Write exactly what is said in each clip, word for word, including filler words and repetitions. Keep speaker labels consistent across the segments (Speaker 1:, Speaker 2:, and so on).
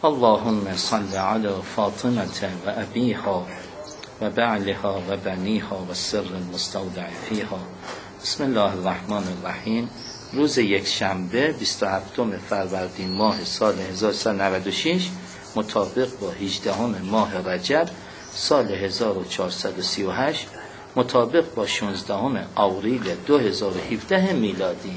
Speaker 1: اللهم صل على فاطمة و ابیها و بعلها و بنیها و سر المستودع فیها. بسم الله الرحمن الرحیم. روز یک شنبه بیست و هفتم فروردین ماه سال هزار و سیصد و نود و شش مطابق با هجدهم ماه رجب سال هزار و چهارصد و سی و هشت مطابق با شانزدهم آوریل دو هزار و هفده میلادی.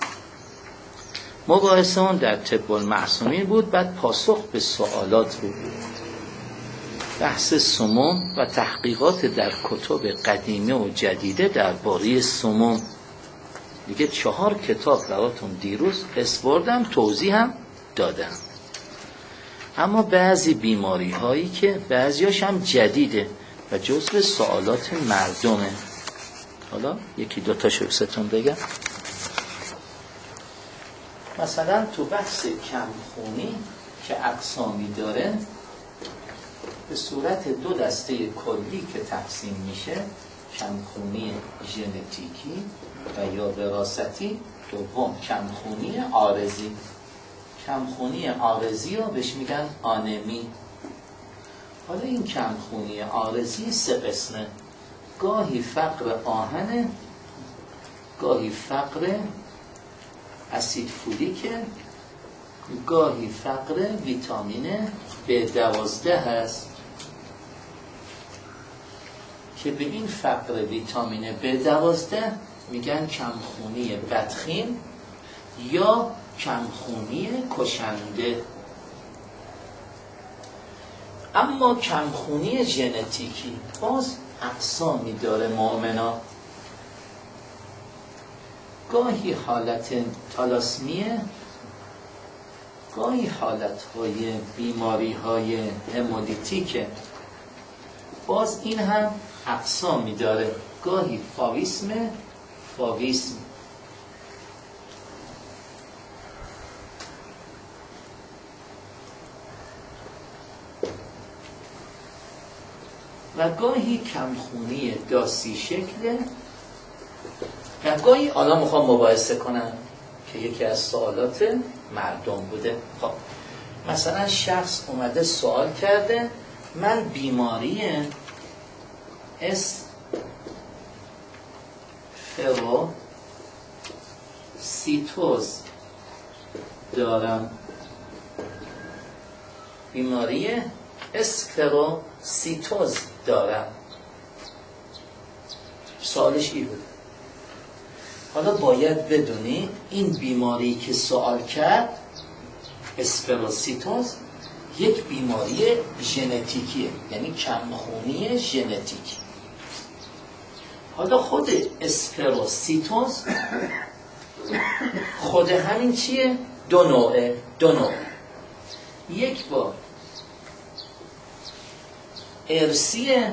Speaker 1: مباحثه اون در طب المعصومین بود، بعد پاسخ به سوالات بود. بحث سموم و تحقیقات در کتب قدیمه و جدیده درباره سموم. دیگه چهار کتاب براتون دیروز اسپردم، توضیح هم دادم. اما بعضی بیماری هایی که بعضیاش هم جدیده و جزو سوالات مردمه. حالا یکی دوتاشو بستون بگم. مثلا تو بحث کمخونی که اقسامی داره به صورت دو دسته کلی که تقسیم میشه، کمخونی ژنتیکی و یا وراثتی، دوم کمخونی عارضی. کمخونی عارضی رو بهش میگن آنمی. حالا این کمخونی عارضی سه قسمه: گاهی فقر آهن، گاهی فقر اسید فولیکه، گاهی فقر ویتامین بی دوازده هست که به این فقر ویتامین بی دوازده میگن کمخونی بدخیم یا کمخونی کشنده. اما کمخونی ژنتیکی باز اقسامی داره مؤمنا. گاهی حالت تالاسمیه، گاهی حالتهای بیماری های همولیتیکه. باز این هم اقسامی داره، گاهی فاویسم فاویسم و گاهی کمخونی داسی شکله و گاهی آنها میخوام مباحثه کنم که یکی از سوالات مردم بوده. خب مثلا شخص اومده سوال کرده من بیماری اسفروسیتوز دارم. بیماری اسفروسیتوز دارم. سوالش ای بود. حالا باید بدونی این بیماری که سوال کرد اسفروسیتوز یک بیماری ژنتیکیه، یعنی کمخونی ژنتیکی. حالا خود اسفروسیتوز خود همین چیه؟ دو نوعه دو نوع. یک با ارثیه،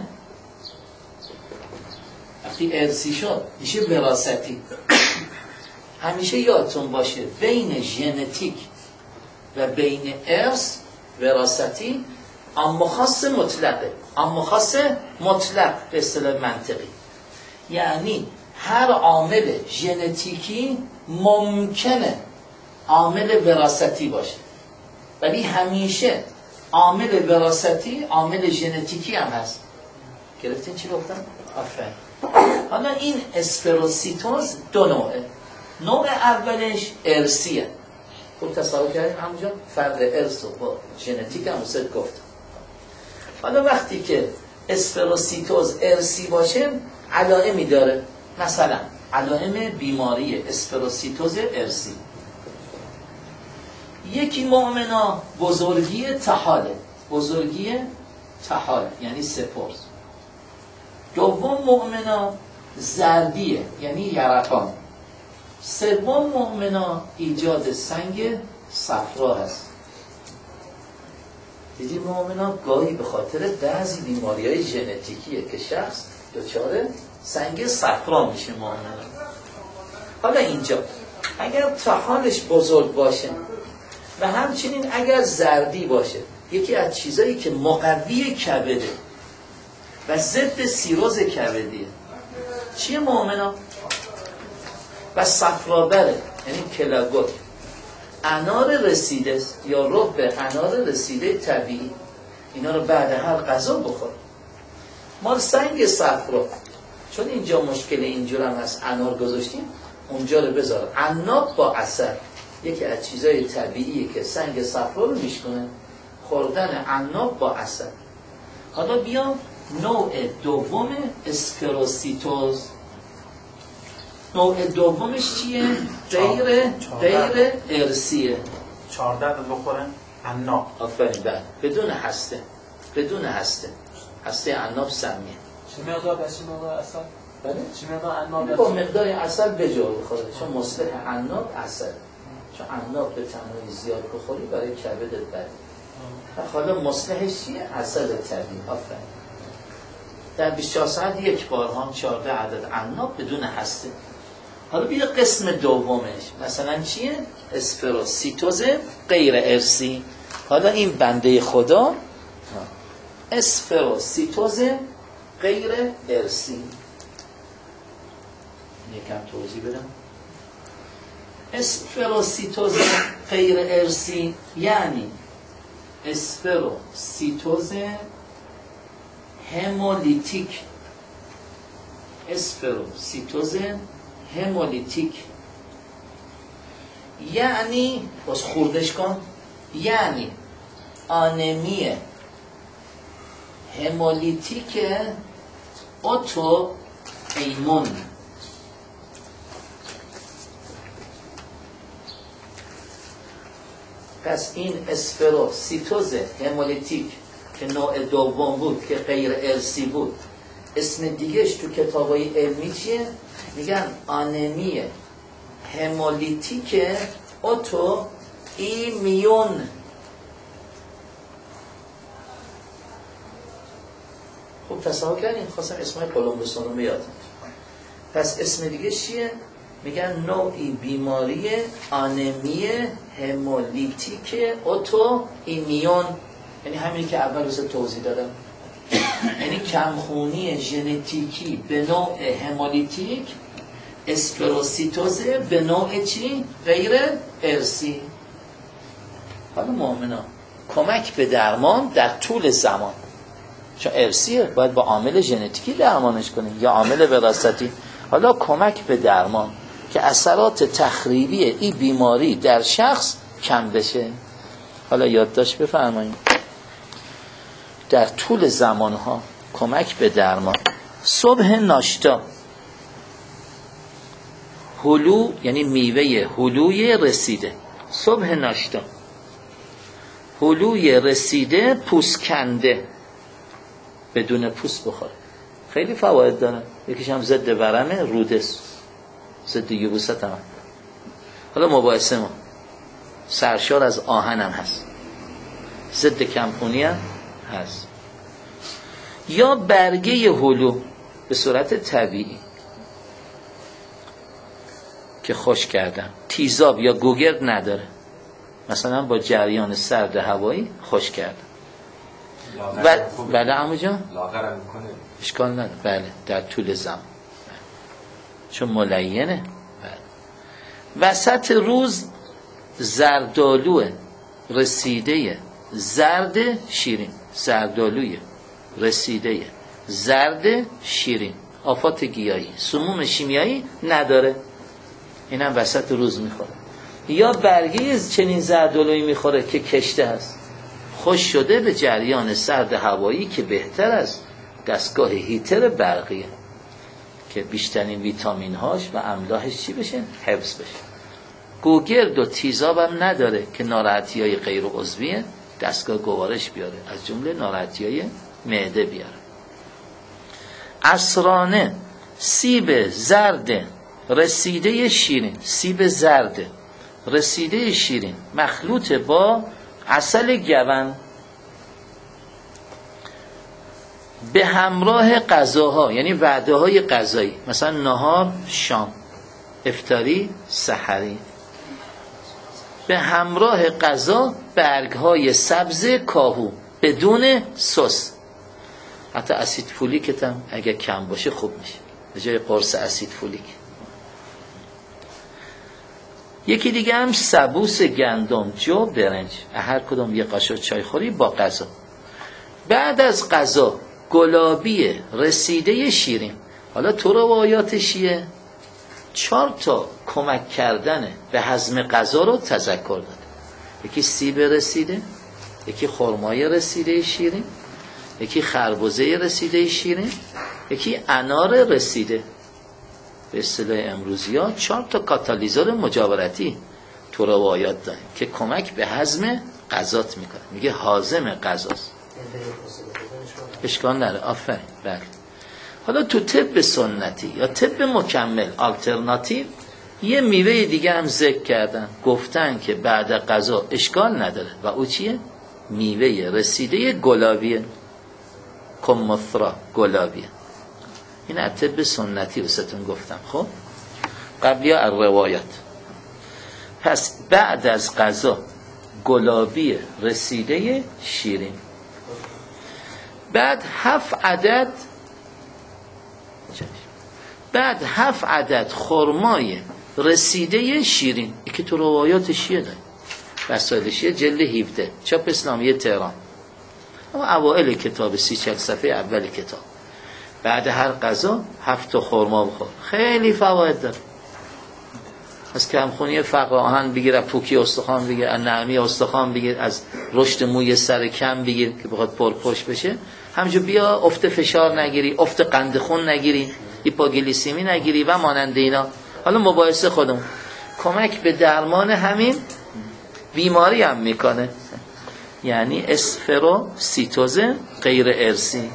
Speaker 1: وقتی ارثی شد میشه وراثتی. همیشه یادتون باشه بین ژنتیک و بین ارث وراثتی اما خاص مطلقه، اما خاص مطلق به اصطلاح منطقی. یعنی هر عامل ژنتیکی ممکنه عامل وراثتی باشه، ولی همیشه عامل وراثتی عامل ژنتیکی هم هست. گرفتین چی گفتم؟ آفرین. حالا این اسفروسیتوز دو نوعه. نوع اولش ارثیه. خوب تصور کردیم همونجا فرق ارث و با ژنتیک هم وسط گفتم. حالا وقتی که اسفروسیتوز ارثی باشه علائمی داره. مثلا علائم بیماری اسفروسیتوز ارثی: یکی مؤمنا بزرگی طحاله، بزرگی طحال یعنی سپرس. دوم مؤمنا زردیه یعنی یرقان. سوم مؤمنا ایجاد سنگ صفرا هست. دیدی مؤمنا گاهی به خاطر بعضی بیماری‌های ژنتیکیه که شخص دچار سنگ صفرا میشه مؤمنا. حالا اینجا اگر طحالش بزرگ باشه و همچنین اگر زردی باشه، یکی از چیزایی که مقوی کبده و ضد سیروز کبدیه چیه مؤمنا؟ و صفرابره یعنی کلاگوت. انار رسیده یا رب انار رسیده طبیعی، اینا رو بعد هر غذا بخور. ما سنگ صفرا، چون اینجا مشکل اینجور هم هست، انار گذاشتیم اونجا رو بذار. عناب با عسل یکی از چیزای طبیعیه که سنگ صفرا رو میشکنه، خوردن عناب با عسل. حالا بیام نوع دوم اسکروسیتوز. نوع دومش چیه؟ غیر غیر ارثیه.
Speaker 2: چهارده رو بخورن عناب.
Speaker 1: آفرین، بله، بدون هسته، بدون هسته. هسته عناب سمیه.
Speaker 3: چه مقدار بچه مقدار عسل؟
Speaker 1: بله؟
Speaker 3: چه مقدار عناب؟
Speaker 1: با مقدار عسل بجا بخوره، چون مصلح عناب عسل، چون عناب به تنهایی زیاد بخوری برای کبدت بده. حالا مصلحش چیه؟ عسل طبیعی. آفرین. در بیست و چهار ساعت یک بار هم چهارده عدد عناب بدون هسته. حالا بیا قسم دومش مثلا چیه؟ اسفروسیتوز غیر ارثی. حالا این بنده خدا اسفروسیتوز غیر ارثی، یکم توضیح بدم. اسفروسیتوز غیر ارثی یعنی اسفروسیتوز همولیتیک. اسفروسیتوز همولیتیک یعنی باز خوردش کن، یعنی آنمی همولیتیک اوتو ایمون. پس این اسفروسیتوز همولیتیک که نوع دوم بود که غیر ارثی بود، اسم دیگهش تو کتابای علمی چیه؟ میگن آنمی همولیتیک اوتو ایمیون. خب تصور کردین؟ خواستم اسمای کولومبوسون رو بیاد. پس اسم دیگه چیه؟ میگن نوعی بیماری آنمی همولیتیک اوتو ایمیون، یعنی همین که اول روز توضیح دادم، یعنی کمخونی ژنتیکی به نوع همولیتیک، اسفروسیتوز به نوع چی؟ غیر ارثی. حالا مؤمنا کمک به درمان در طول زمان، چون ارثیه باید با عامل ژنتیکی درمانش کنیم یا عامل وراثتی. حالا کمک به درمان که اثرات تخریبی این بیماری در شخص کم بشه. حالا یادداشت بفرمایید. در طول زمانها کمک به درمان. صبح ناشتا، هلو یعنی میوه هلوی رسیده. صبح ناشتا هلوی رسیده پوست کنده، بدون پوست بخوره، خیلی فواید داره. یکیش هم ضد ورمه، رودس، ضد یبوست هم. حالا مباحثه ما سرشار از آهن هم هست، ضد کمخونی هم هست. یا برگه هلو به صورت طبیعی که خوش کردم، تیزاب یا گوگرد نداره، مثلا با جریان سرد هوایی خوش کردم. و بله عمو جان
Speaker 2: لاغرم میکنه،
Speaker 1: اشکال نداره. بله در طول زمان، چون ملینه. بله. وسط روز زردالو رسیده زرد شیرین، زردالوی رسیده زرد شیرین، آفات گیاهی، سموم شیمیایی نداره، اینم وسط روز میخوره. یا برگه چنین زردالویی میخوره که کشته هست، خوش شده به جریان سرد هوایی که بهتر از دستگاه هیتر برقیه که بیشترین ویتامین هاش و املاحش چی بشه؟ حفظ بشه. گوگرد و تیزاب هم نداره که ناراحتی های غیر عضویه دستگاه گوارش بیاره، از جمله ناراحتی های معده بیاره. عصرانه سیب زرد رسیده شیرین، سیب زرد رسیده شیرین مخلوط با عسل گون به همراه غذاها، یعنی وعده های غذایی، مثلا نهار، شام، افطاری، سحری، به همراه غذا برگ های سبز کاهو بدون سس. حتی اسید فولیک هم اگه کم باشه خوب میشه، به جای قرص اسید فولیک. یکی دیگه هم سبوس گندم، جو، برنج، هر کدوم یه قاشق چای خوری با غذا. بعد از غذا گلابی رسیده شیرین. حالا تو روایات شیعه چهار تا کمک کردن به هضم غذا رو تذکر داده. یکی سیب رسیده، یکی خرمای رسیده شیرین، یکی خربزه رسیده شیرین، یکی انار رسیده. به اصطلاح امروزی ها چهار تا کاتالیزور مجاورتی تو روایات داره که کمک به هضم غذات میکنه. میگه هاضم غذاست. اشکال نداره. آفرین. بله. حالا تو طب سنتی یا طب مکمل آلترناتیو یه میوه دیگه هم ذکر کردن، گفتن که بعد غذا اشکال نداره و او چیه؟ میوه رسیده گلابیه، کمثرا گلابیه. این از طب سنتی واسهتون گفتم. خب قبلی ها روایات. پس بعد از غذا گلابی رسیده شیرین، بعد هفت عدد بعد هفت عدد خرمای رسیده شیرین. یکی تو روایات شیعه داره، وسایل شیعه جلد هفده، چاپ اسلامی تهران، اما اوائل کتاب سی چل صفحه اول کتاب. بعد هر غذا هفت تا خرما بخور. خیلی فواید داره. از کمخونی فقر آهن بگیر، از پوکی استخوان بگیر، از نرمی استخوان بگیر، از رشد موی سر کم بگیر که بخواد پرپشت بشه. همینجور بیا افت فشار نگیری، افت قند خون نگیری، هیپوگلیسیمی نگیری و مانند اینا. حالا مباحثه خودمون کمک به درمان همین بیماری هم میکنه، یعنی اسفروسیتوز غیر ارثی.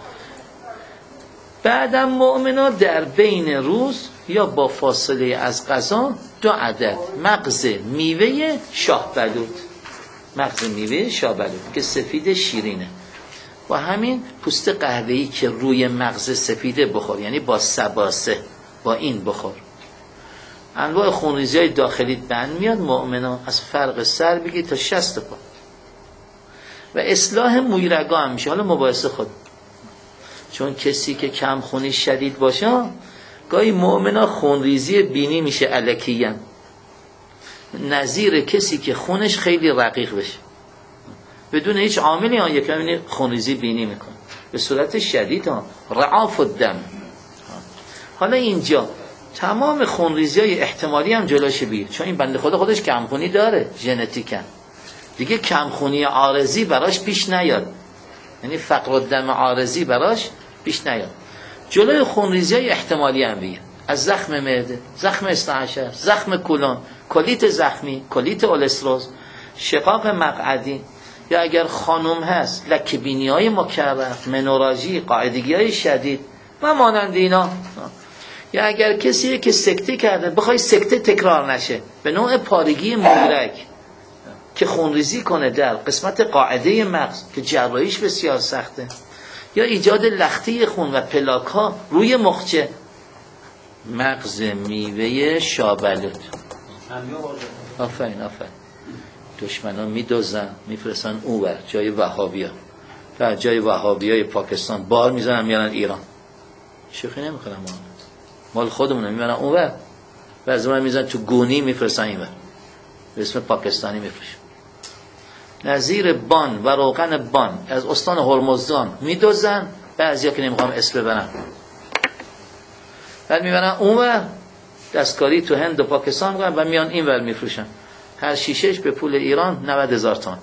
Speaker 1: بعدم مؤمنا در بین روز یا با فاصله از غذا دو عدد مغز میوه شاه بلوط، مغز میوه شاه بلوط که سفید شیرینه، با همین پوست قهوه‌ای که روی مغز سفیده بخور، یعنی با سباسه، با این بخور. انواع خونریزی های داخلی بند میاد مؤمنا، از فرق سر بگی تا شست پا. و اصلاح موی رگا هم میشه. حالا مباحثه خود، چون کسی که کم خونی شدید باشه گاهی مؤمنا خونریزی بینی میشه الکیاً، نظیر کسی که خونش خیلی رقیق بشه بدون هیچ عاملی ها یکمی خونریزی بینی میکنه به صورت شدید ها، رعاف الدم. حالا اینجا تمام خونریزی های احتمالی هم جلوش بگیر، چون این بنده خدا خودش کمخونی داره ژنتیکاً دیگه، کمخونی عارضی براش پیش نیاد، یعنی فقر الدم عارضی براش پیش نیاد. جلوی خونریزی های احتمالی هم بگیر، از زخم معده، زخم اثنا عشر، زخم کولون، کلیت زخمی، کلیت اولستروز، شقاق مقعدی، یا اگر خانم هست لکه‌بینی های مکرر، منوراژی، قاعدگی های شدید و مانند اینا. یا اگر کسیه که سکته کرده بخوای سکته تکرار نشه به نوع پارگی مدرک که خونریزی کنه در قسمت قاعده مغز که جراحیش بسیار سخته، یا ایجاد لختی خون و پلاک ها روی مخچه، مغز میوه شابلوط. آفرین آفرین. دشمنا میدوزن میفرستن اونور جای وهابیا، و جای وهابیای پاکستان بار میزنن میارن ایران. شوخی نمیکنم، ما مال خودمون میبرن اونور و از اون میزنن تو گونی میفرستن اینور به اسم پاکستانی میفروشن. نظیر بان و روغن بان از استان هرمزدان میدوزن، بعضیا که نمیخوام اسم ببرن بعد میبرن اونور دستکاری تو هند و پاکستان میکنن و میان اینور میفروشن. هر شیشهش به پول ایران نود هزار تومان.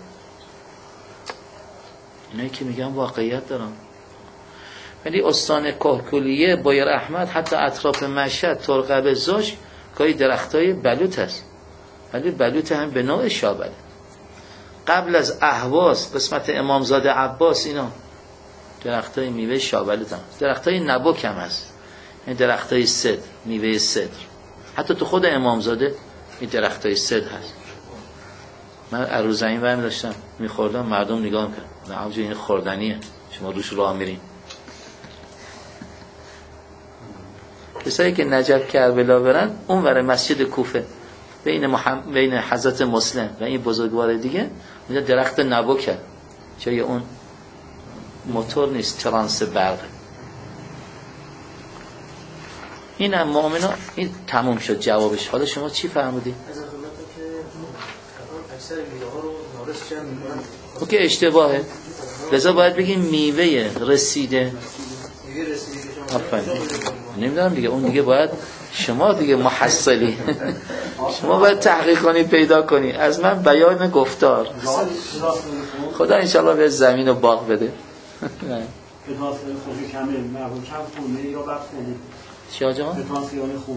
Speaker 1: اینایی که میگم واقعیت دارن. ولی استان کهکولیه، بایر احمد، حتی اطراف مشهد، ترقب زوج گاهی درختای بلوط هست، ولی بلوط هم به نوع شابله. قبل از اهواز قسمت امامزاده عباس اینا درختای میوه شابلوط هم، درختای نبک هم هست، این درختای صدر، میوه صدر. حتی تو خود امامزاده این درختای صدر هست. من عروزین برمی داشتم میخوردم، مردم نگاه میکرد نه آبجا این خوردنیه، شما روش راه میرین. کسایی که نجف کربلا برن اون ور مسجد کوفه بین محمد، بین حضرت مسلم و این بزرگوار دیگه اونجا درخت نبوکه، جای اون موتور نیست، ترانس برقه. این هم مؤمنان. این تموم شد جوابش. حالا شما چی فرمودی؟ او که اشتباهه. لذا باید بگیم میوه رسیده. آفرین. نمیدونم دیگه، اون دیگه باید شما دیگه محصلی شما باید تحقیق کنی پیدا کنی. از من بیان گفتار. خدا انشالله به زمین و باغ بده. چی آجا؟
Speaker 4: پتانسیل خون.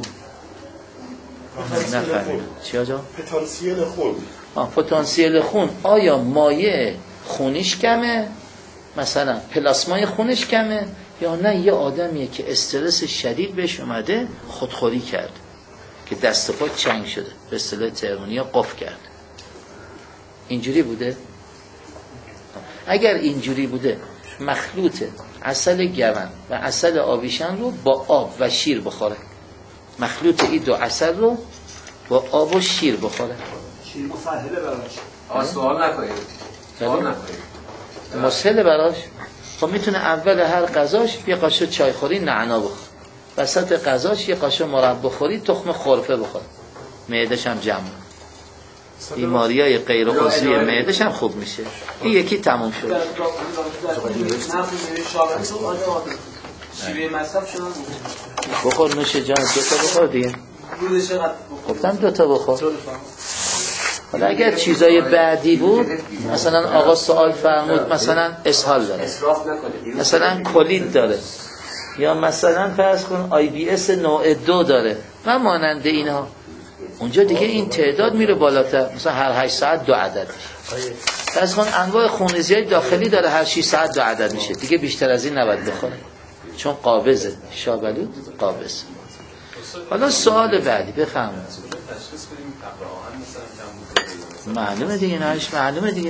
Speaker 1: نفهمید چی آجا؟
Speaker 4: پتانسیل خون.
Speaker 1: آه پتانسیل خون. آیا مایع خونش کمه؟ مثلا پلاسمای خونش کمه؟ یا نه یه آدمیه که استرس شدید بهش اومده خودخوری کرد که دست پا چنگ شده، به اصطلاح تهرانی‌ها قف کرد. اینجوری بوده؟ اگر اینجوری بوده مخلوط عسل گون و عسل آویشن رو با آب و شیر بخوره. مخلوط این دو عسل رو با آب و شیر بخوره.
Speaker 3: شیر مسهله براش.
Speaker 5: آه سوال نکنید. سوال نکنید.
Speaker 1: مسهله براش. خب میتونه اول هر غذاش یه قاشق چای خوری نعنا بخوره. وسط غذاش یه قاشق مربا خوری تخم خرفه بخوره. معده‌ش هم جمع. بیماریای غیر عضوی معده‌ش هم خوب میشه. این یکی تموم شد.
Speaker 3: شیوه مصرف شدن
Speaker 1: بخور نوش جان، دو تا بخور دیگه. گفتم دو تا بخور. حالا اگر چیزای بعدی بود، مثلا آقا سوال فرمود مثلا اسهال داره، مثلا کلید داره، یا مثلا فرض کن آی بی اس نوع دو داره و مانند اینها، اونجا دیگه این تعداد میره بالاتر. مثلا هر هشت ساعت دو عدد میشه. فرض کن انواع خونریزی داخلی داره، هر شش ساعت دو عدد میشه. دیگه بیشتر از این نباید بخوره چون قابضه. شابلود قابض. حالا سوال بعدی بفرمایید. معلومه دیگه، نهایش معلومه دیگه.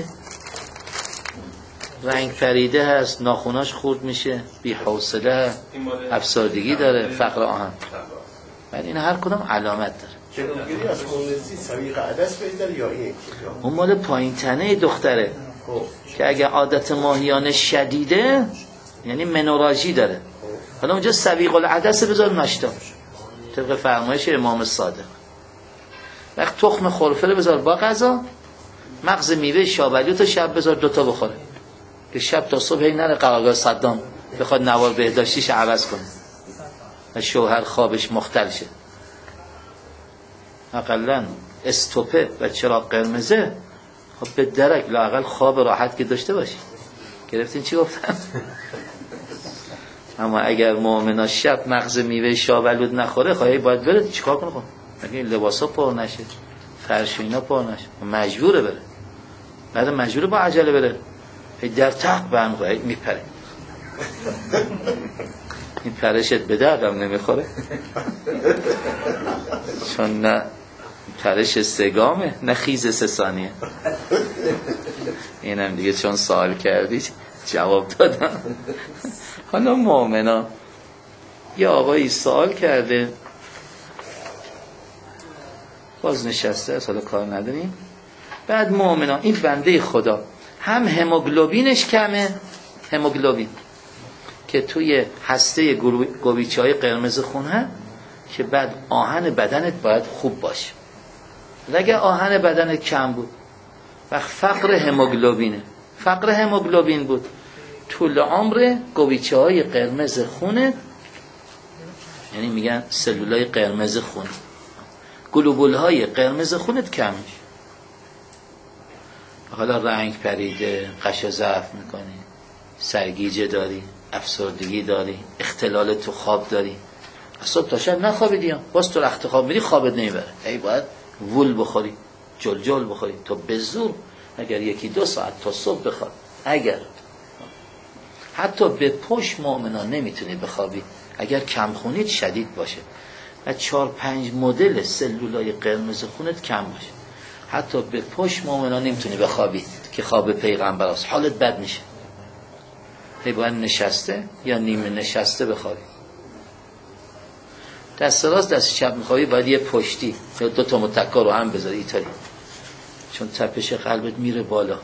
Speaker 1: رنگ پریده هست، ناخوناش خورد میشه، بی حوصله، افسردگی داره، فقر آهن. ولی این هر کدام علامت داره.
Speaker 4: جلوگیری از خونریزی سویق عدس بهتر یا این؟
Speaker 1: اون مال پایین تنه دختره که اگه عادت ماهیانه شدیده یعنی منوراژی داره. حالا اونجا سویق العدس بذار ناشتا طبق فرمایش امام صادق. وقت تخم خرفه رو بذار با غذا، مغز میوه شابلیو تا شب بذار دوتا بخوره که شب تا صبح این نره قرارداد صدام بخواد نوار بهداشتیش عوض کنه و شوهر خوابش مختل شه. اقلا استوپه و چراغ قرمزه خب به درک لااقل خواب راحت که داشته باشی. گرفتین چی گفتم؟ اما اگر مؤمنا شب مغز میوه شابلود نخوره خواهی باید بره چیکار کنه؟ اگه این لباسا پر نشه، فرش و اینا پر نشه، مجبوره بره. بعد مجبوره با عجله بره. در تق برمیخوره میپره. این پرشت به دردم نمیخوره چون نه پرش سگامه نه خیز سه ثانیه. اینم دیگه چون سوال کردی جواب دادم. حالا مؤمنا یه آقایی سوال کرده باز نشسته است، حالا کار نداریم. بعد مؤمنا این بنده خدا هم هموگلوبینش کمه، هموگلوبین که توی هسته گویچه های قرمز خون هم که بعد آهن بدنت باید خوب باشه. اگه آهن بدنت کم بود و فقر هموگلوبینه، فقر هموگلوبین بود، طول عمر گویچه های قرمز خونت، یعنی میگن سلولای قرمز خون، گلوبول های قرمز خونت کم میشه. حالا رنگ پریده، قش ضعف میکنی، سرگیجه داری، افسردگی داری، اختلال تو خواب داری، صبح تا شب نخوابیدی، باز تو رخت خواب میری خوابت نمیبره، ای باید وول بخوری، جل جل بخوری تو به زور اگر یکی دو ساعت تا صبح بخواب. اگر حتی به پشت مؤمنان نمیتونی بخوابی اگر کم خونیت شدید باشه و چهار پنج مدل سلولای قرمز خونت کم باشه، حتی به پشت مؤمنان نمیتونی بخوابی که خواب پیغمبر است، حالت بد میشه. هی باید نشسته یا نیمه نشسته بخوابی. دست راست دست چپ میخوابی باید یه پشتی یا دو تا متکا رو هم بذاری ایتالی، چون تپش قلبت میره بالا،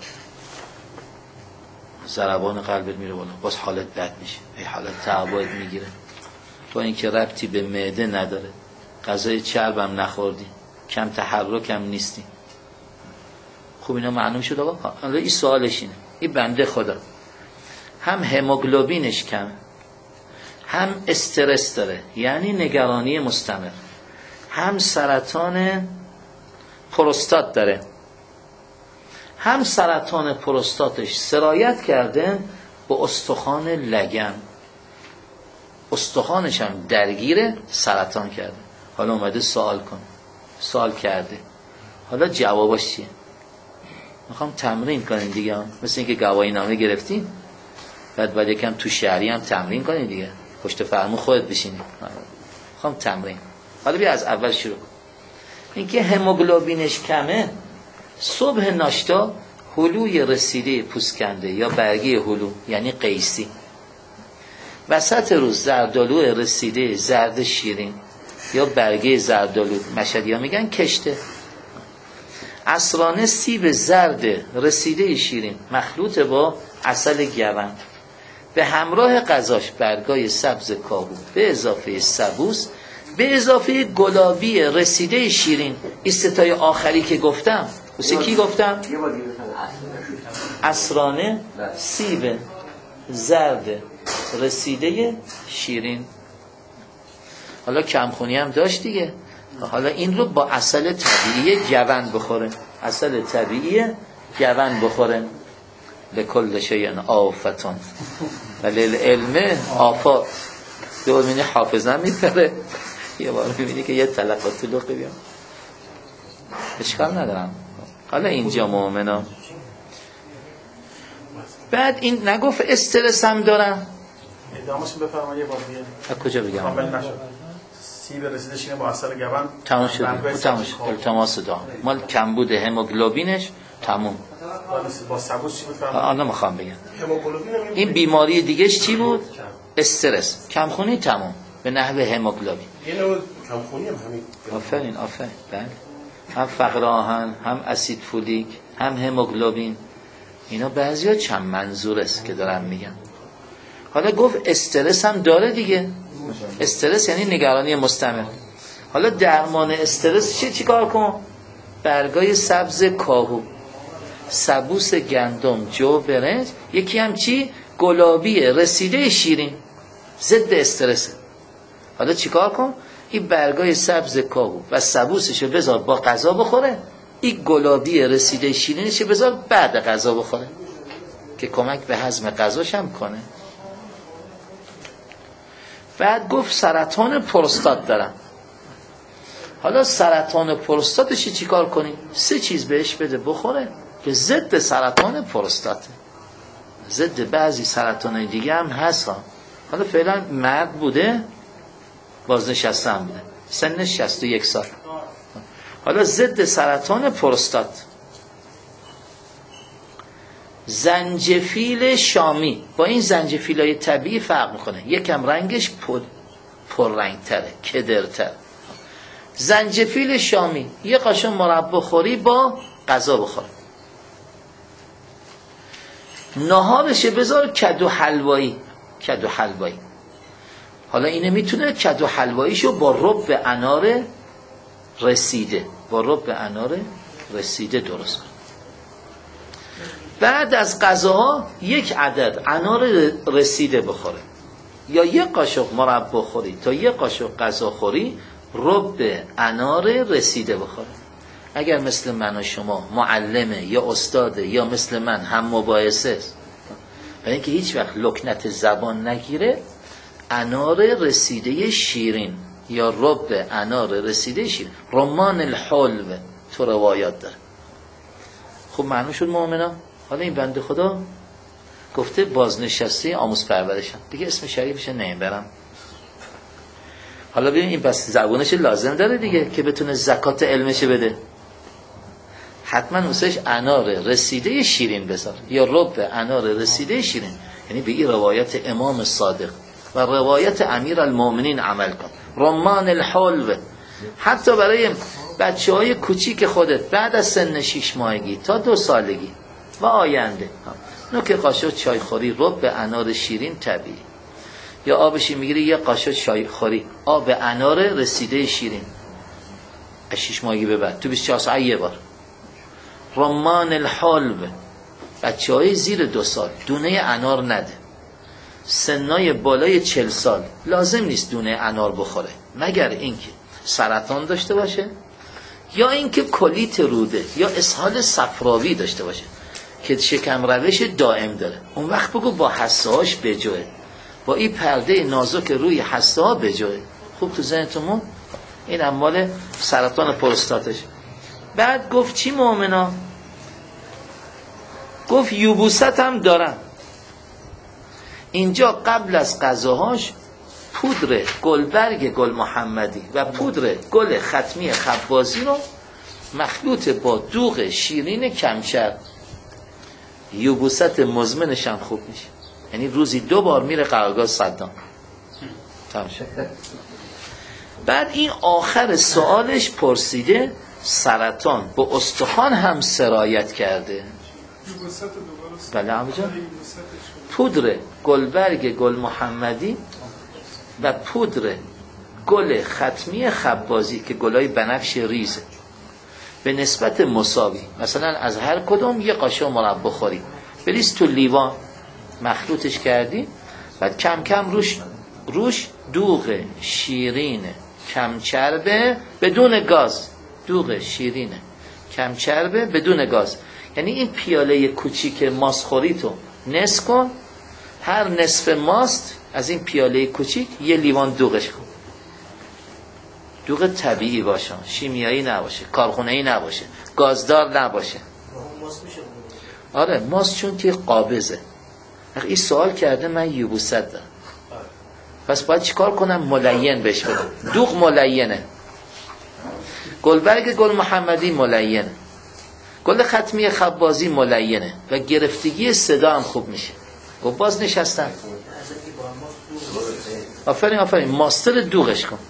Speaker 1: ضربان قلبت میره بالا، باز حالت بد میشه، ای حالت تعبایت میگیره. با اینکه ربطی به معده نداره، غذای چربم نخوردی، کم تحرکم نیستی، خوب اینا معلوم شد آقا. حالا این سوالش اینه، این بنده خدا هم هموگلوبینش کمه، هم استرس داره یعنی نگرانی مستمر، هم سرطان پروستات داره، هم سرطان پروستاتش سرایت کرده با استخوان لگن، استخوانش هم درگیر سرطان کرده. حالا اومده سوال کن، سوال کرده، حالا جوابش چیه؟ میخوام تمرین کنین دیگه، مثل اینکه گواهی نامه گرفتین بعد باید یکم تو شهری هم تمرین کنین دیگه، پشت فرمون خودت بشینی. میخوام تمرین. حالا بیا از اول شروع کن. اینکه هموگلوبینش کمه، صبح ناشتا هلوی رسیده پوسکنده یا برگی هلو یعنی قیسی، وسط روز زردالو رسیده زرد شیرین یا برگه زردالو، مشهدی ها میگن کشته، عصرانه سیب زرد رسیده شیرین مخلوط با عسل گون، به همراه غذاش برگای سبز کاهو به اضافه سبوس به اضافه گلابی رسیده شیرین. این ستای آخری که گفتم واسه کی گفتم؟ عصرانه سیب زرد رسیده شیرین. حالا کمخونی هم داشت دیگه. حالا این رو با عسل طبیعی گون بخوره، عسل طبیعی گون بخوره. لکل شیء آفتون ولی العلم آفات. دور مینه حافظه میپره، یه بار میبینی که یه تلقات تو لقی بیام، اشکال ندارم. حالا اینجا مؤمنان بعد این نگفت استرس هم دارم،
Speaker 2: ادامهش بفرما یه بار دیگه.
Speaker 1: از کجا بگم؟
Speaker 2: کامل نشد. سیب رسیده شینه با عسل گون
Speaker 1: تمام شد. تمام شد. التماس دعا. مال کمبود هموگلوبینش تموم.
Speaker 2: با سبوس چی بود فرما؟
Speaker 1: آنا میخوام بگم. این بیماری دیگهش چی بود؟ استرس. کمخونی تموم. به نحو هموگلوبین.
Speaker 4: یه نوع کمخونی هم همین.
Speaker 1: آفرین آفرین. بله. هم فقر آهن، هم اسید فولیک، هم هموگلوبین. اینا بعضیا چند منظور است که دارم میگم. حالا گفت استرس هم داره دیگه. استرس یعنی نگرانی مستمر. حالا درمان استرس چی چیکار کن؟ برگای سبز کاهو، سبوس گندم، جو برنج، یکی هم چی؟ گلابی رسیده شیرین، ضد استرسه. حالا چیکار کن؟ این برگای سبز کاهو و سبوسشو بذار با غذا بخوره، این گلابی رسیده شیرینشو بذار بعد غذا بخوره که کمک به هضم غذاش هم کنه. بعد گفت سرطان پروستات دارم. حالا سرطان پروستاتش چی کار کنیم؟ سه چیز بهش بده بخوره که ضد سرطان پروستاته. ضد بعضی سرطانای دیگه هم هست ها. حالا فعلا مرد بوده، بازنشسته هم بوده، سنش شصت و یک سال. حالا ضد سرطان پروستات زنجفیل شامی با این زنجفیلای طبیعی فرق میکنه، یکم رنگش پر پررنگتره، کدرتر. زنجفیل شامی یه قاشق مربا خوری با غذا بخور. نهارش بذار کدو حلوایی، کدو حلوایی. حالا اینه میتونه کدو حلواییشو با رب انار رسیده، با رب انار رسیده درست کنه. بعد از غذاها یک عدد انار رسیده بخوره، یا یک قاشق مربا خوری تا یک قاشق غذا خوری رب انار رسیده بخوره. اگر مثل من و شما معلمه یا استاده یا مثل من هم مباحثه است، برای اینکه هیچ وقت لکنت زبان نگیره، انار رسیده شیرین یا رب انار رسیده شیرین، رمان الحلو تو روایات داره. خب معنی شد مؤمنان. حالا این بنده خدا گفته بازنشسته آموز پرورشم، دیگه اسم شریفش نمیبرم. حالا ببین این بس زبونش لازم داره دیگه که بتونه زکات علمش بده. حتما واسش انار رسیده شیرین بذار یا رب انار رسیده شیرین، یعنی به این روایت امام صادق و روایت امیر المؤمنین عمل کن. رمان الحلو حتی برای بچه های کوچیک خودت بعد از سن شش ماهگی تا دو سالگی و آینده، نوک قاشق چای خوری رب انار شیرین طبیعی، یا آبشی میگیری یه قاشق چای خوری آب انار رسیده شیرین از شش ماهگی به بعد تو بیست و چهار ساعت یه بار. رمان الحلو، بچه های زیر دو سال دونه انار نده. سنای بالای چل سال لازم نیست دونه انار بخوره مگر اینکه سرطان داشته باشه یا اینکه کلیت روده یا اسهال صفراوی داشته باشه که شکم روش دائم داره. اون وقت بگو با حسه هاش بجوه، با این پرده نازک روی حسه ها بجوه. خوب تو ذهنتون این اموال سرطان پروستاتش. بعد گفت چی مؤمنا؟ گفت یبوست هم دارم. اینجا قبل از غذاهاش پودر گلبرگ گل محمدی و پودر گل ختمی خبازی رو مخلوط با دوغ شیرین کمچر، یبوست مزمنش هم خوب میشه. یعنی روزی دو بار میره قرارگاه صدام. تمام شد. بعد این آخر سوالش پرسیده سرطان با استخوان هم سرایت کرده. بله همجا پودر گلبرگ گل محمدی و پودر گل ختمی خبازی که گلای بنفش ریزه به نسبت مساوی، مثلا از هر کدوم یه قاشق مربا خوری، بریز تو لیوان مخلوطش کردی، بعد کم کم روش روش دوغ شیرین کم چربه بدون گاز، دوغ شیرین کم چربه بدون گاز. یعنی این پیاله کوچیک ماست خوری تو نصف کن، هر نصف ماست از این پیاله کوچیک یه لیوان دوغش کن. دوغ طبیعی باشه، شیمیایی نباشه، کارخونه‌ای نباشه، گازدار نباشه. آره ماست چون که قابضه. این سوال کرده من یبوست دارم، پس باید چیکار کنم؟ ملین بهش بدم. دوغ ملینه، گلبرگ گل محمدی ملینه، گل ختمی خبازی ملینه و گرفتگی صدا هم خوب میشه. و باز نشستن آفرین آفرین ماستر دوغش کن.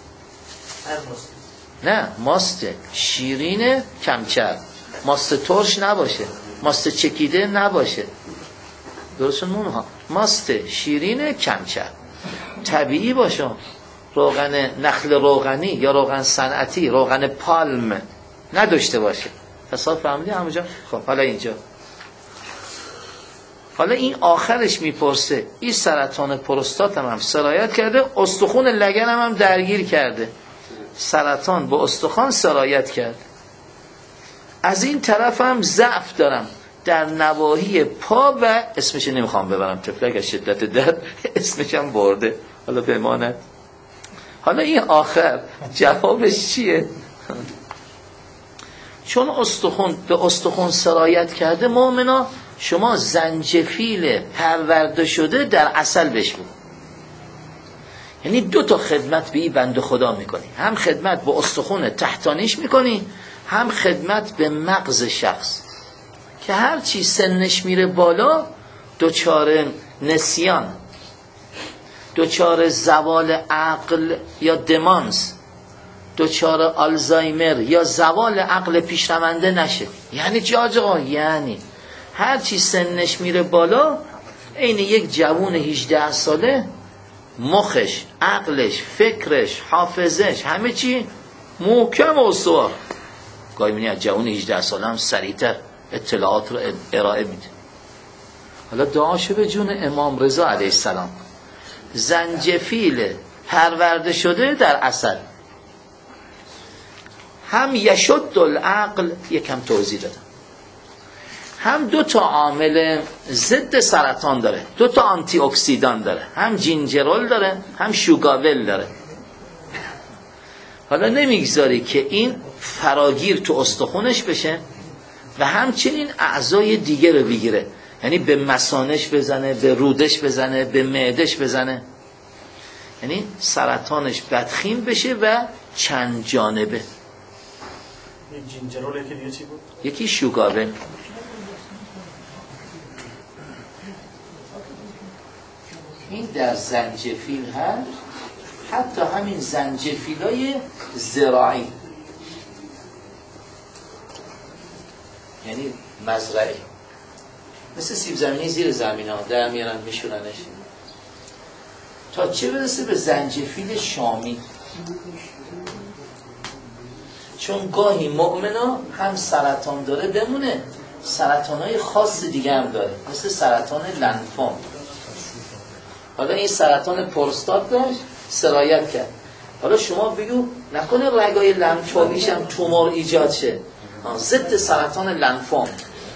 Speaker 1: نه ماست شیرین کمچر، ماست ترش نباشه، ماست چکیده نباشه، درستون مونها، ماست شیرین کمچر طبیعی باشه، روغن نخل روغنی یا روغن صنعتی، روغن پالم نداشته باشه. تصاف فهمیدی همونجا؟ خب حالا اینجا، حالا این آخرش میپرسه این سرطان پروستات هم, هم سرایت کرده، استخون لگن هم, هم درگیر کرده، سرطان با استخوان سرایت کرد. از این طرف هم ضعف دارم در نواحی پا و اسمش نمیخوام ببرم تفلک از شدت درد اسمش هم برده، حالا بماند. حالا این آخر جوابش چیه؟ چون استخون به استخون سرایت کرده مؤمنا، شما زنجفیل پرورده شده در عسل بشو. یعنی دو تا خدمت به این بنده خدا میکنی، هم خدمت به استخون تحتانیش میکنی، هم خدمت به مغز شخص که هر چی سنش میره بالا دوچار نسیان، دوچار زوال عقل یا دمانس، دوچار آلزایمر یا زوال عقل پیشرونده نشه. یعنی چی آقا؟ یعنی هر چی سنش میره بالا، این یک جوون هجده ساله مخش، عقلش، فکرش، حافظش، همه چی محکم و استوار. گاهی می‌بینی از جوون هجده ساله هم سریعتر اطلاعات رو ارائه میده. حالا دعاشو به جون امام رضا علیه السلام، زنجفیل پرورده شده در عسل، هم یشد العقل، یکم توضیح دادم، هم دو تا عامل ضد سرطان داره، دو تا آنتی اکسیدان داره، هم جینجرول داره هم شوگاول داره. حالا نمیگذاری که این فراگیر تو استخونش بشه و همچنین اعضای دیگه رو بگیره، یعنی به مثانش بزنه، به رودش بزنه، به معدش بزنه، یعنی سرطانش بدخیم بشه و چند جانبه.
Speaker 2: این جینجرول یکی دیگه چی بود؟
Speaker 1: یکی شوگاول. این در زنجفیل هست، حتی همین زنجفیلای زراعی، یعنی مزرعی، مثل سیب زمینی زیر زمین ها در میارن میشوننش، تا چه برسه به زنجفیل شامی. چون گاهی مؤمنا هم سرطان داره بمونه، سرطانهای خاص دیگه هم داره، مثل سرطان لنفام. حالا این سرطان پروستات داشت، سرایت کرد. حالا شما بگو نکنه رگای لنفاویش هم تومور ایجاد شه. ضد سرطان لنفام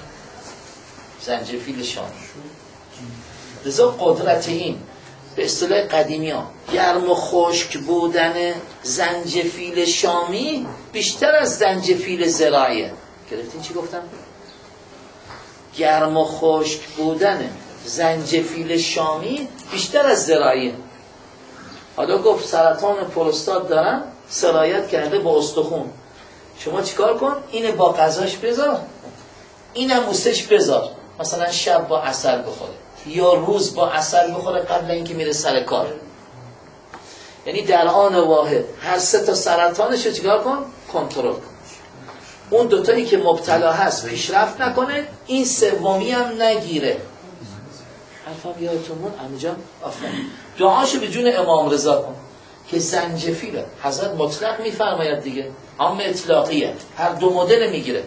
Speaker 1: زنجفیل شامی. لذا قدرت این به اصطلاح قدیمی ها گرم و خشک بودن زنجفیل شامی بیشتر از زنجفیل زراعیه. گرفتین چی گفتم؟ گرم و خشک بودن زنجفیل شامی بیشتر از زراعیه. حالا گفت سرطان پروستات دارن، سرایت کرده با استخون. شما چیکار کن؟ اینه با غذاش بذار، اینم موسش بذار، مثلا شب با عسل بخوره یا روز با عسل بخوره قبل اینکه میره سر کار. یعنی در آن واحد هر سه تا سرطانش رو چیکار کن؟ کنترل کن. اون دوتایی که مبتلا هست پیشرفت نکنه، این سومی هم نگیره. حرفم یادتون مون امجا آفرین. دعاشو به جون امام رضا کن که زنجفیل حضرت مطلق میفرماید دیگه، اما اطلاقیه، هر دو مدل میگیره.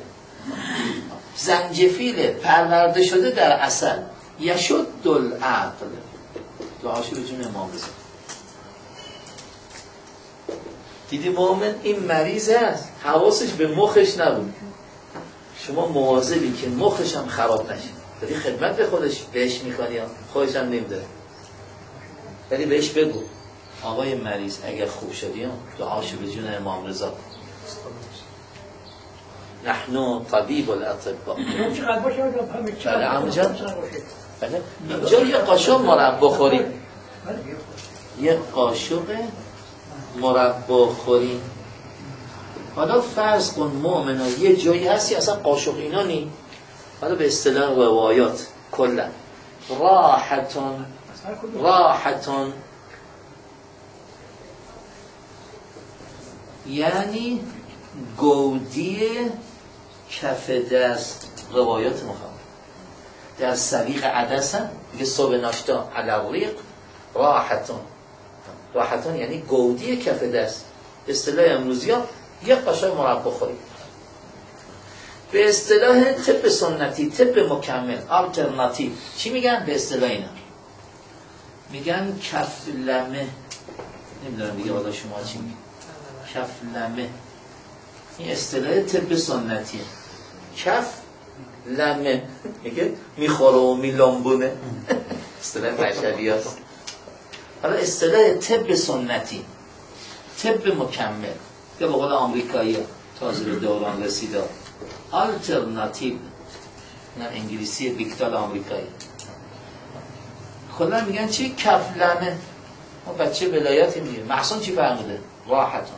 Speaker 1: زنجفیل پرورده شده در عسل یشد العقل. دعاشو به جون امام رضا. دیدی مومن این مریض است، حواسش به مخش نبود. شما مواظبی که مخش هم خراب نشه. داری خدمت به خودش بهش میکنی، خودش هم نمیداره. ولی بهش بگو آقای مریض اگر خوب شدی دعاشو به جون امام رضا. نحن طبیب الاطباء. بله عمو جان. بله. اینجا یه قاشق مربا خوری، یه قاشق مربا خوری. حالا فرض کن مؤمنا یه جایی هستی اصلا قاشق اینا نی. حالا به اصطلاح روایات کلا راحتون راحتون یعنی گودی کف دست. روایات مخالف در سویق عدس هم میگه صبح ناشتا علاویق راحتون. راحتون یعنی گودی کف دست. اصطلاح امروزی ها یک قاشق مربا خوری. به اصطلاح طب سنتی، طب مکمل، آلترناتیو چی میگن؟ به اصطلاح اینا میگن کف لمه. نمیدونم دیگه والا شما چی میگن کف لمه. این اصطلاح طب سنتیه. کف لمه میگه میخوره و میلنبونه. اصطلاح بشری هست. حالا اصطلاح طب سنتی، طب مکمل که به قول آمریکایی ها تازه به دوران رسیده، آلترناتیو، نه انگلیسی بیکتال آمریکایی. خدا میگن چی؟ کف لمه. ما بچه ولایتی میگه محسن چی فرموده؟ راحتون.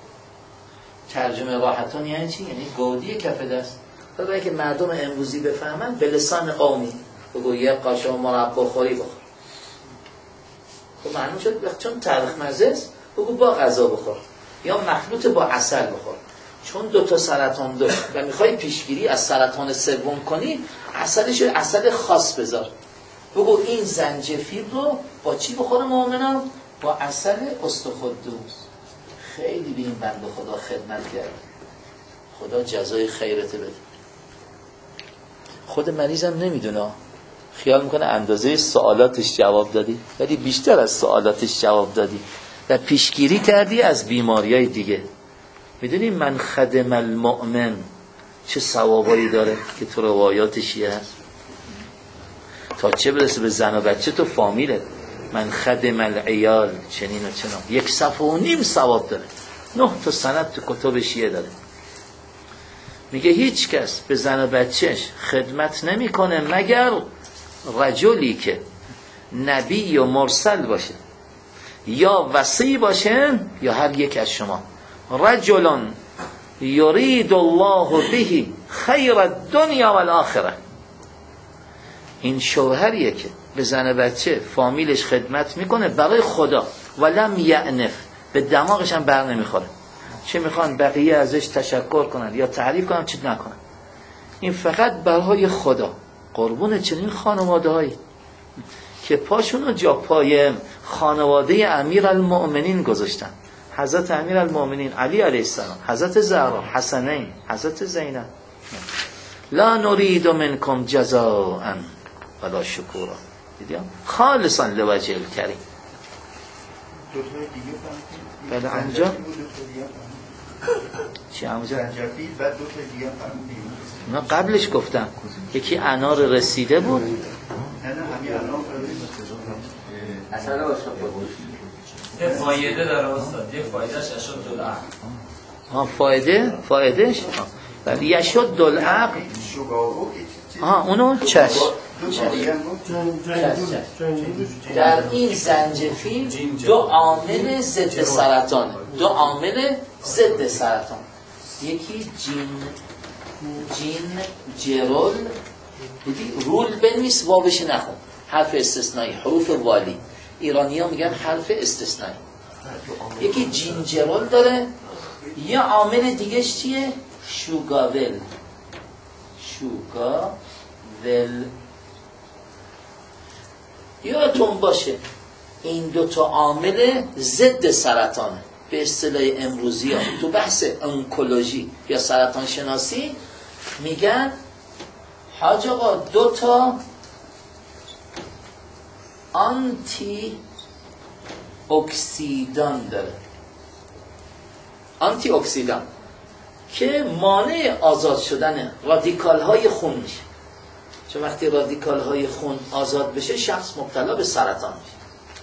Speaker 1: ترجمه راحتون یعنی چی؟ یعنی گودی کف دست. تا که مردم امروزی بفهمن به لسان قومی بگو یه قاشق مربا خوری بخور. خب معلوم شد چون تلخ مزه است بگو با غذا بخور یا مخلوط با عسل بخور. چون دو تا سرطان داشت و میخوای پیشگیری از سرطان سوم کنی، عسلش عسل خاص بذار. بگو این زنجفیل رو با چی بخوره مؤمنان؟ با عسل استخدوس. خیلی به این بنده خدا خدمت کرد. خدا جزای خیرت بده. خود مریضم نمیدونه، خیال میکنه اندازه سوالاتش جواب دادی، ولی بیشتر از سوالاتش جواب دادی و پیشگیری کردی از بیماریای دیگه. میدونی من خدم المؤمن چه ثوابایی داره که تو روایاتش هست؟ تا چه برسه به زن و بچه تو فامیله. من خدم العیال چنین و چنان، یک صفحه و نیم ثواب داره. نه تا سند تو کتب شیعه داره. میگه هیچ کس به زن و بچهش خدمت نمیکنه مگر رجلی که نبی و مرسل باشه یا وصی باشه یا هر یک از شما. رجل یرید الله به خیر الدنیا و الاخره. این شوهریه که به زن و بچه فامیلش خدمت میکنه برای خدا، ولم یعنف، به دماغش هم بر نمیخوره. چه میخوان بقیه ازش تشکر کنن یا تعریف کنن چه نکنن، این فقط برای خدا. قربون چنین خانواده هایی که پاشون رو جا پای خانواده امیر المؤمنین گذاشتن. حضرت امیرالمومنین علی علیه السلام، حضرت زهرا، حسنین، حضرت زینب. لا نرید منکم جزاء ولا شکورا. دیدیم خالصا لوجه الکریم. بله اونجا چی اونجا؟
Speaker 3: زنجبیل و دو تا دیگه فرمودیم.
Speaker 1: اونا قبلش گفتم یکی انار رسیده بود.
Speaker 3: نه نه همین الان
Speaker 5: اصلا باشه خودش
Speaker 6: یه فایده داره استاد، یه فایدهش اشد العقل.
Speaker 1: ها فایده فایدهش ولی یشد العقل. ها اونو چش در این زنجفیل دو عامل ضد سرطان، دو عامل ضد سرطان، یکی جین جین جرول، دیدی رول بنویس وابش نخون، حرف استثنایی، حروف والی، ایرانی ها میگن حرف استثنایی. یکی جینجرول داره، یه عامل دیگهش چیه؟ شوگاول. شوگاول یادتون باشه این دوتا عامل ضد سرطانه. به اصطلاح امروزی ها تو بحث انکولوژی یا سرطان شناسی میگن حاج آقا دوتا آنتی اکسیدان داره، آنتی اکسیدان که مانع آزاد شدن رادیکال های خون میشه. چون وقتی رادیکال های خون آزاد بشه شخص مبتلا به سرطان میشه.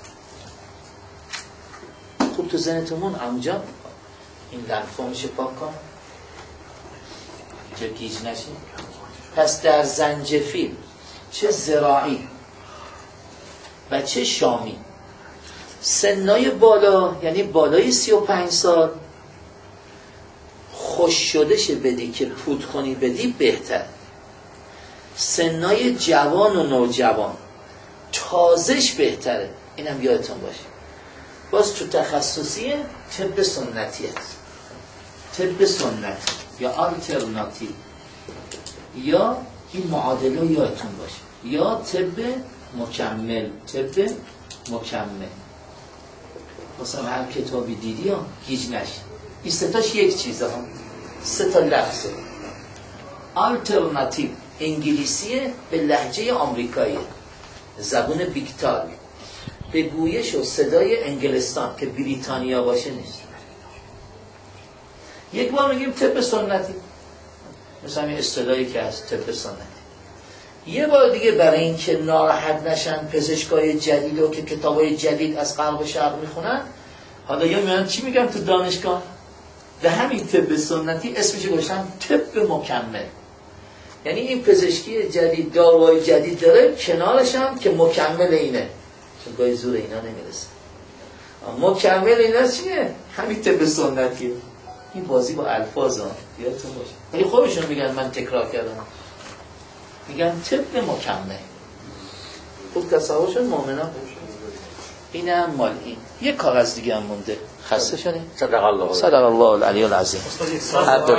Speaker 1: خوب تو ذهنتون اونجا این لنفا میشه پاک کن چه گیج نشه. پس در زنجفیل چه زراعی و چه شامی سنای بالا، یعنی بالای سی و پنج سال خوش شدهش بدی که پود کنی بدی بهتر. سنای جوان و نوجوان تازش بهتره، اینم یادتون باشه. باز تو تخصصی طب سنتی هست، طب سنتی یا آلترناتیو یا این معادله یادتون باشه، یا طب مکمل، طب مکمل. مثلا هر کتابی دیدی ها گیج نشی. این ستاش یک چیزه ها، سه تا لفظه. آلترناتیو انگلیسیه به لهجه آمریکایی، زبون بیکتال، به گویش و صدای انگلستان که بریتانیا باشه نیست. یک بار میگیم طب سنتی، مثلا این اصطلاحی که هست طب سنتی. یه بار دیگه برای این که ناراحت نشن پزشکای جدید و که کتابای جدید از غرب و شرق میخونن، حالا یا میان چی میگن تو دانشگاه؟ به همین طب سنتی اسمش گذاشتن طب مکمل. یعنی این پزشکی جدید داروهای جدید داره، کنارش هم که مکمل اینه، چون گاهی زور اینا نمیرسه. مکمل اینا چیه؟ همین طب سنتیه. این بازی با الفاظ ها یادتون باشه. ولی خودشون میگن من تکرار کردم، میگن طب مکمل. خوب تصور شد مومنا. اینم مال این. یک کاغذ دیگه هم مونده. خسته شدیم.
Speaker 5: صدق الله
Speaker 1: صدق الله العلی العظیم.